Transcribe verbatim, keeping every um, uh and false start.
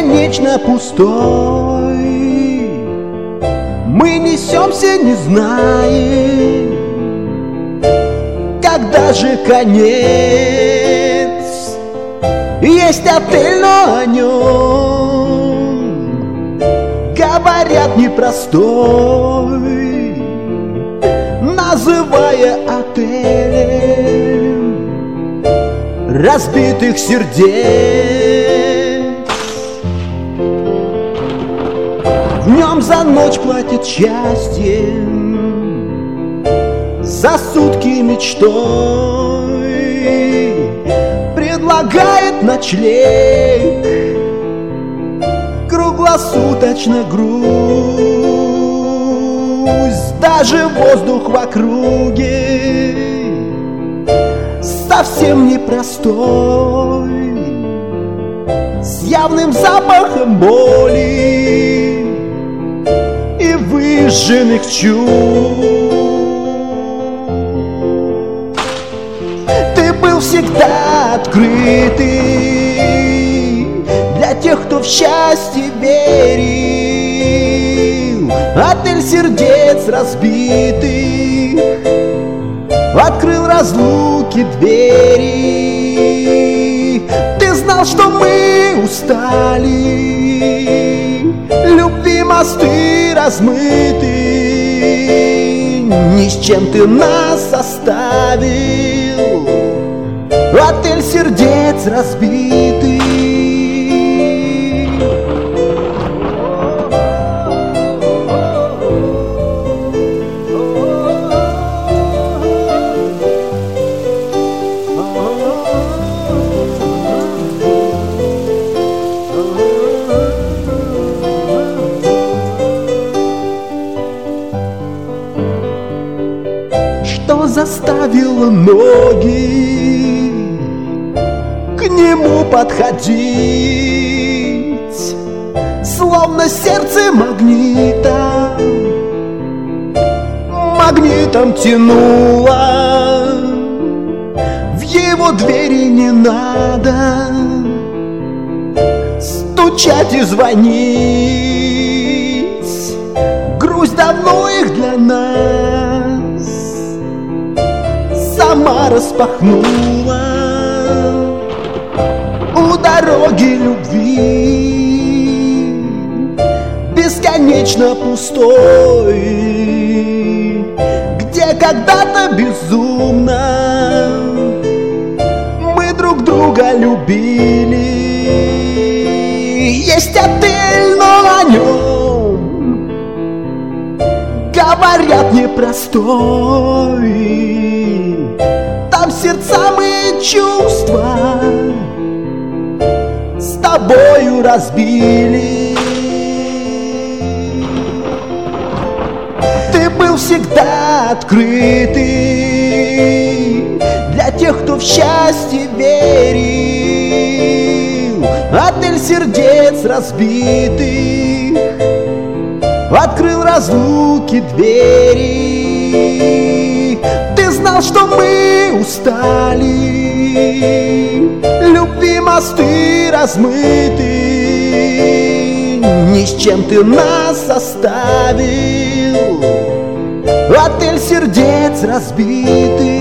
бесконечно пустой. Мы несемся, не знаем, когда же конец. Есть отель, но о нем говорят непростой, называя отелем разбитых сердец. В нем за ночь платят счастьем, за сутки мечтой. Предлагает ночлег, круглосуточно грусть. Даже воздух в округе совсем непростой, с явным запахом боли и выжженных чувств. Ты был всегда открытый для тех, кто в счастье верил. Отель сердец разбитых открыл разлуки двери. Ты знал, что мы устали, любви мосты размыты. Ни с чем ты нас оставил, отель сердец разбитых. Что заставило ноги к нему подходить, словно сердце магнитом, магнитом тянуло. В его двери не надо стучать и звонить, грусть давно их для нас сама распахнула. У дороги любви бесконечно пустой, где когда-то безумно мы друг друга любили. Есть отель, но о нем говорят непростой. Там сердца мы чувства с тобою разбили. Ты был всегда открытый для тех, кто в счастье верил. Отель сердец разбитых открыл разлуки двери. Ты знал, что мы устали, любви мосты размыты. Ни с чем ты нас оставил, отель сердец разбитых.